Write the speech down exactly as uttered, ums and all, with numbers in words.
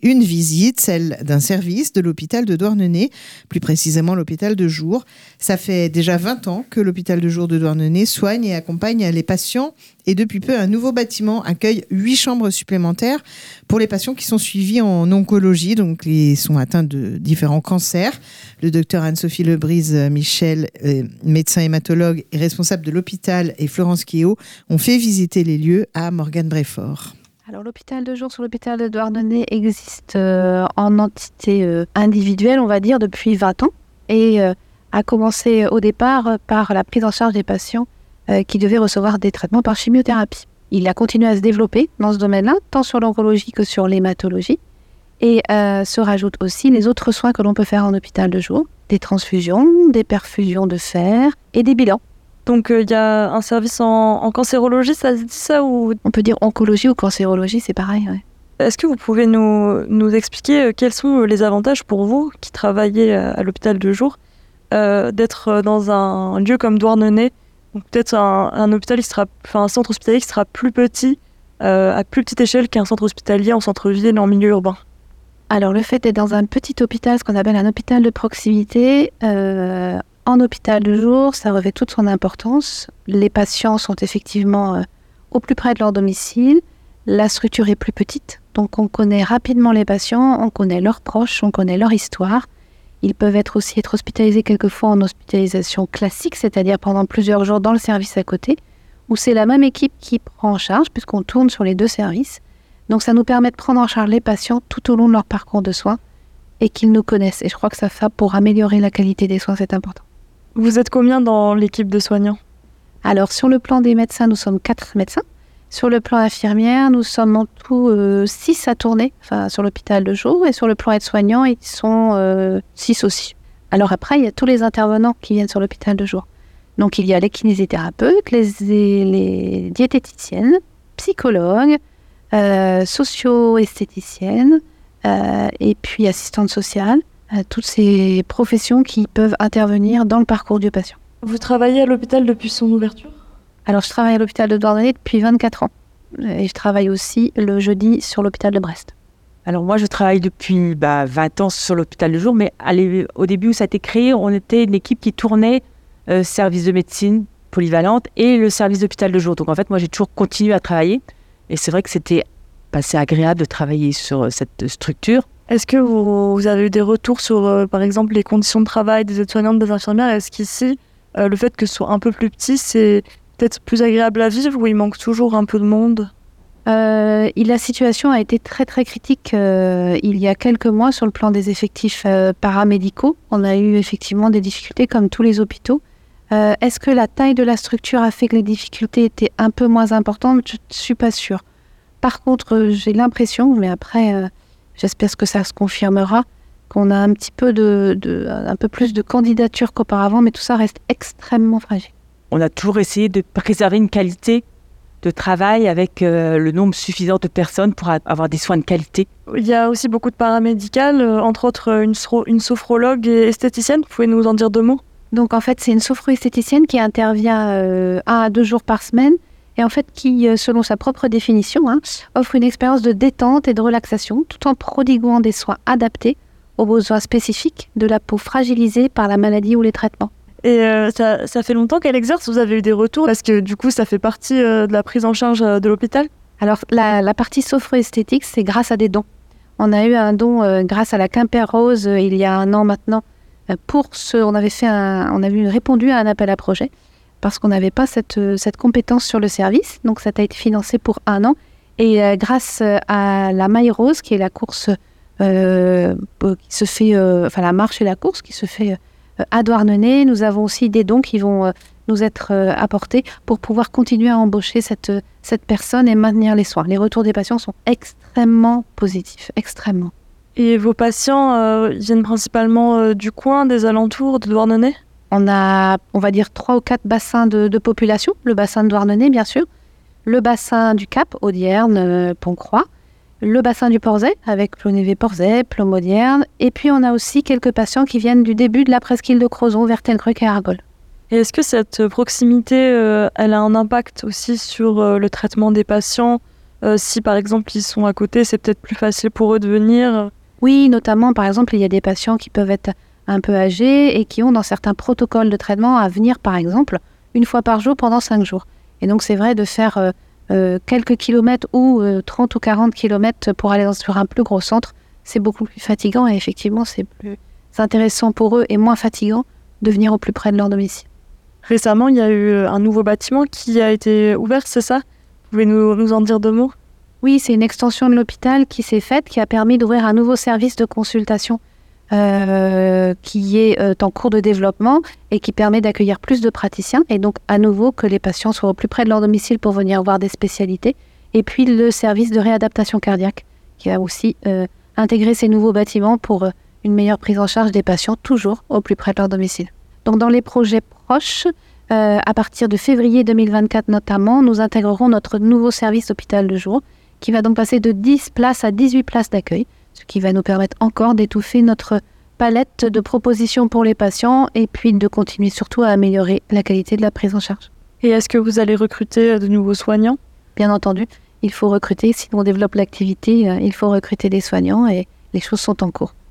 une visite, celle d'un service de l'hôpital de Douarnenez, plus précisément l'hôpital de jour. Ça fait déjà vingt ans que l'hôpital de jour de Douarnenez soigne et accompagne les patients. Et depuis peu, un nouveau bâtiment accueille huit chambres supplémentaires pour les patients qui sont suivis en oncologie, donc ils sont atteints de différents cancers. Le docteur Anne-Sophie Lebrise-Michel, euh, médecin hématologue et responsable de l'hôpital, et Florence Quéot ont fait visiter les lieux à Morgane Bréfort. Alors, l'hôpital de jour sur l'hôpital de Douarnenez existe euh, en entité euh, individuelle, on va dire, depuis vingt ans, et euh, a commencé au départ par la prise en charge des patients euh, qui devaient recevoir des traitements par chimiothérapie. Il a continué à se développer dans ce domaine-là, tant sur l'oncologie que sur l'hématologie, et euh, se rajoutent aussi les autres soins que l'on peut faire en hôpital de jour, des transfusions, des perfusions de fer et des bilans. Donc il euh, y a un service en, en cancérologie, ça se dit ça ou... On peut dire oncologie ou cancérologie, c'est pareil. Ouais. Est-ce que vous pouvez nous, nous expliquer euh, quels sont les avantages pour vous qui travaillez à, à l'hôpital de jour euh, d'être dans un lieu comme Douarnenez, donc peut-être un, un hôpital qui sera, enfin un centre hospitalier qui sera plus petit, euh, à plus petite échelle qu'un centre hospitalier en centre-ville, en milieu urbain? Alors le fait d'être dans un petit hôpital, ce qu'on appelle un hôpital de proximité, euh, en hôpital de jour, ça revêt toute son importance. Les patients sont effectivement euh, au plus près de leur domicile. La structure est plus petite, donc on connaît rapidement les patients, on connaît leurs proches, on connaît leur histoire. Ils peuvent être aussi être hospitalisés quelquefois en hospitalisation classique, c'est-à-dire pendant plusieurs jours dans le service à côté, où c'est la même équipe qui prend en charge, puisqu'on tourne sur les deux services. Donc ça nous permet de prendre en charge les patients tout au long de leur parcours de soins et qu'ils nous connaissent. Et je crois que ça fait pour améliorer la qualité des soins, c'est important. Vous êtes combien dans l'équipe de soignants? Alors, sur le plan des médecins, nous sommes quatre médecins. Sur le plan infirmière, nous sommes en tout euh, six à tourner, enfin, sur l'hôpital de jour. Et sur le plan aide-soignant, ils sont euh, six aussi. Alors après, il y a tous les intervenants qui viennent sur l'hôpital de jour. Donc, il y a les kinésithérapeutes, les, les diététiciennes, psychologues, euh, socio-esthéticiennes, euh, et puis assistantes sociales. Toutes ces professions qui peuvent intervenir dans le parcours du patient. Vous travaillez à l'hôpital depuis son ouverture? Alors, je travaille à l'hôpital de Douarnenez depuis vingt-quatre ans. Et je travaille aussi le jeudi sur l'hôpital de Brest. Alors moi, je travaille depuis bah, vingt ans sur l'hôpital de jour, mais allez, au début où ça a été créé, on était une équipe qui tournait euh, service de médecine polyvalente et le service d'hôpital de jour. Donc en fait, moi, j'ai toujours continué à travailler. Et c'est vrai que c'était assez agréable de travailler sur euh, cette structure. Est-ce que vous, vous avez eu des retours sur, euh, par exemple, les conditions de travail des aides-soignantes, des infirmières? Est-ce qu'ici, euh, le fait que ce soit un peu plus petit, c'est peut-être plus agréable à vivre ou il manque toujours un peu de monde? euh, La situation a été très très critique euh, il y a quelques mois sur le plan des effectifs euh, paramédicaux. On a eu effectivement des difficultés comme tous les hôpitaux. Euh, est-ce que la taille de la structure a fait que les difficultés étaient un peu moins importantes? Je ne suis pas sûre. Par contre, j'ai l'impression, mais après... Euh, j'espère que ça se confirmera, qu'on a un petit peu de, de, un peu plus de candidatures qu'auparavant, mais tout ça reste extrêmement fragile. On a toujours essayé de préserver une qualité de travail avec euh, le nombre suffisant de personnes pour avoir des soins de qualité. Il y a aussi beaucoup de paramédicales, euh, entre autres une, une sophrologue et esthéticienne. Vous pouvez nous en dire deux mots? Donc en fait, c'est une sophro-esthéticienne qui intervient euh, un à deux jours par semaine, et en fait qui, selon sa propre définition, hein, offre une expérience de détente et de relaxation, tout en prodiguant des soins adaptés aux besoins spécifiques de la peau fragilisée par la maladie ou les traitements. Et euh, ça, ça fait longtemps qu'elle exerce? Vous avez eu des retours? Parce que du coup, ça fait partie euh, de la prise en charge euh, de l'hôpital? Alors, la, la partie sophro-esthétique, c'est grâce à des dons. On a eu un don euh, grâce à la Quimper Rose euh, il y a un an maintenant. Euh, pour ce, on avait fait un, on avait répondu à un appel à projet, parce qu'on n'avait pas cette, cette compétence sur le service. Donc, ça a été financé pour un an. Et euh, grâce à la Maille Rose, qui est la course euh, qui se fait, euh, enfin la marche et la course qui se fait euh, à Douarnenez, nous avons aussi des dons qui vont euh, nous être euh, apportés pour pouvoir continuer à embaucher cette, cette personne et maintenir les soins. Les retours des patients sont extrêmement positifs, extrêmement. Et vos patients euh, viennent principalement euh, du coin, des alentours de Douarnenez? On a, on va dire, trois ou quatre bassins de, de population. Le bassin de Douarnenez, bien sûr. Le bassin du Cap, Audierne, euh, Pont-Croix. Le bassin du Porzay, avec Plonévé-Porzay, Plomodierne. Et puis, on a aussi quelques patients qui viennent du début de la presqu'île de Crozon, vers Telgruc et Argol. Et est-ce que cette proximité, euh, elle a un impact aussi sur euh, le traitement des patients, Euh, si par exemple ils sont à côté, c'est peut-être plus facile pour eux de venir. Oui, notamment, par exemple, il y a des patients qui peuvent être un peu âgés et qui ont dans certains protocoles de traitement à venir, par exemple, une fois par jour pendant cinq jours. Et donc, c'est vrai de faire euh, euh, quelques kilomètres ou euh, trente ou quarante kilomètres pour aller dans, sur un plus gros centre, c'est beaucoup plus fatigant et effectivement, c'est plus intéressant pour eux et moins fatigant de venir au plus près de leur domicile. Récemment, il y a eu un nouveau bâtiment qui a été ouvert, c'est ça ? Vous pouvez nous, nous en dire deux mots ? Oui, c'est une extension de l'hôpital qui s'est faite, qui a permis d'ouvrir un nouveau service de consultation euh, qui est euh, en cours de développement et qui permet d'accueillir plus de praticiens et donc à nouveau que les patients soient au plus près de leur domicile pour venir voir des spécialités. Et puis le service de réadaptation cardiaque qui a aussi euh, intégré ces nouveaux bâtiments pour euh, une meilleure prise en charge des patients toujours au plus près de leur domicile. Donc dans les projets proches, euh, à partir de février deux mille vingt-quatre notamment, nous intégrerons notre nouveau service hôpital de jour qui va donc passer de dix places à dix-huit places d'accueil, ce qui va nous permettre encore d'étouffer notre palette de propositions pour les patients et puis de continuer surtout à améliorer la qualité de la prise en charge. Et est-ce que vous allez recruter de nouveaux soignants ? Bien entendu, il faut recruter, si on développe l'activité, il faut recruter des soignants et les choses sont en cours.